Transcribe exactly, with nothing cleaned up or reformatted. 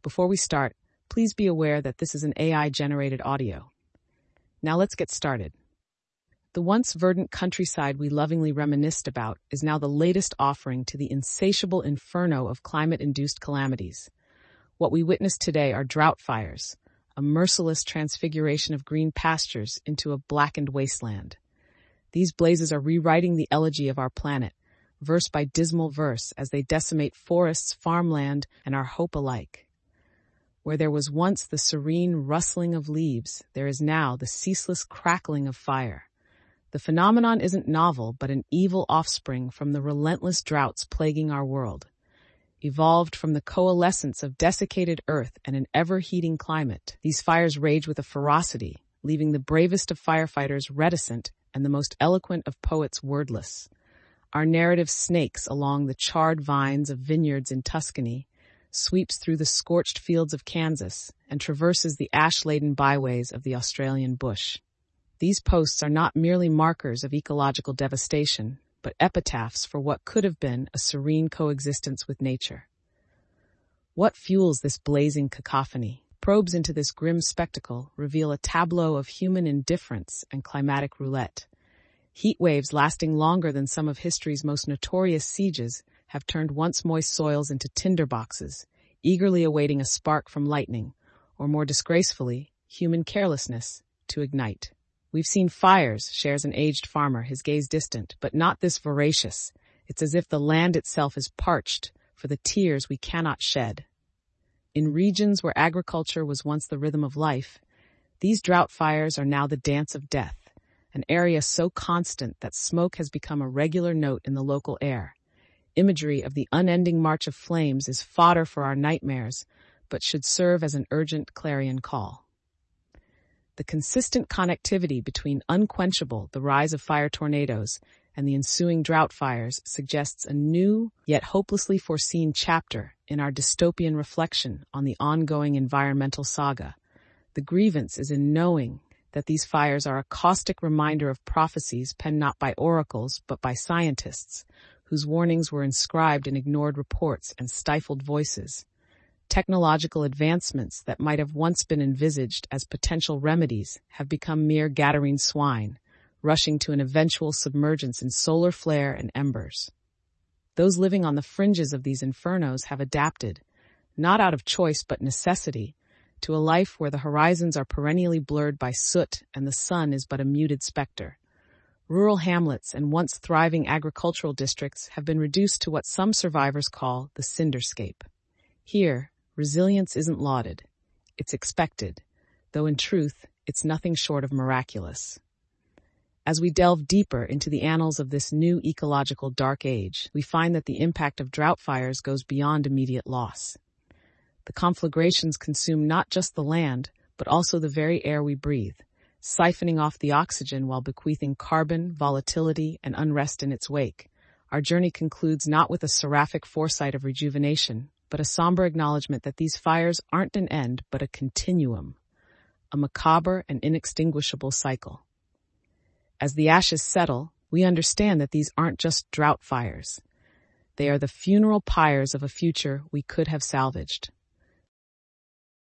Before we start, please be aware that this is an A I-generated audio. Now let's get started. The once verdant countryside we lovingly reminisced about is now the latest offering to the insatiable inferno of climate-induced calamities. What we witness today are drought fires, a merciless transfiguration of green pastures into a blackened wasteland. These blazes are rewriting the elegy of our planet, verse by dismal verse, as they decimate forests, farmland, and our hope alike. Where there was once the serene rustling of leaves, there is now the ceaseless crackling of fire. The phenomenon isn't novel, but an evil offspring from the relentless droughts plaguing our world. Evolved from the coalescence of desiccated earth and an ever-heating climate, these fires rage with a ferocity, leaving the bravest of firefighters reticent and the most eloquent of poets wordless. Our narrative snakes along the charred vines of vineyards in Tuscany, sweeps through the scorched fields of Kansas, and traverses the ash-laden byways of the Australian bush. These posts are not merely markers of ecological devastation, but epitaphs for what could have been a serene coexistence with nature. What fuels this blazing cacophony? Probes into this grim spectacle reveal a tableau of human indifference and climatic roulette. Heat waves lasting longer than some of history's most notorious sieges have turned once moist soils into tinderboxes, eagerly awaiting a spark from lightning, or more disgracefully, human carelessness, to ignite. We've seen fires, shares an aged farmer, his gaze distant, but not this voracious. It's as if the land itself is parched for the tears we cannot shed. In regions where agriculture was once the rhythm of life, these drought fires are now the dance of death, an area so constant that smoke has become a regular note in the local air. Imagery of the unending march of flames is fodder for our nightmares, but should serve as an urgent clarion call. The consistent connectivity between unquenchable, the rise of fire tornadoes, and the ensuing drought fires suggests a new, yet hopelessly foreseen chapter in our dystopian reflection on the ongoing environmental saga. The grievance is in knowing that these fires are a caustic reminder of prophecies penned not by oracles but by scientists, whose warnings were inscribed in ignored reports and stifled voices. Technological advancements that might have once been envisaged as potential remedies have become mere Gadarene swine, rushing to an eventual submergence in solar flare and embers. Those living on the fringes of these infernos have adapted, not out of choice but necessity, to a life where the horizons are perennially blurred by soot and the sun is but a muted specter. Rural hamlets and once thriving agricultural districts have been reduced to what some survivors call the cinderscape. Here, resilience isn't lauded, it's expected, though in truth, it's nothing short of miraculous. As we delve deeper into the annals of this new ecological dark age, we find that the impact of drought fires goes beyond immediate loss. The conflagrations consume not just the land, but also the very air we breathe, siphoning off the oxygen while bequeathing carbon, volatility, and unrest in its wake. Our journey concludes not with a seraphic foresight of rejuvenation, but a somber acknowledgement that these fires aren't an end, but a continuum, a macabre and inextinguishable cycle. As the ashes settle, we understand that these aren't just drought fires. They are the funeral pyres of a future we could have salvaged.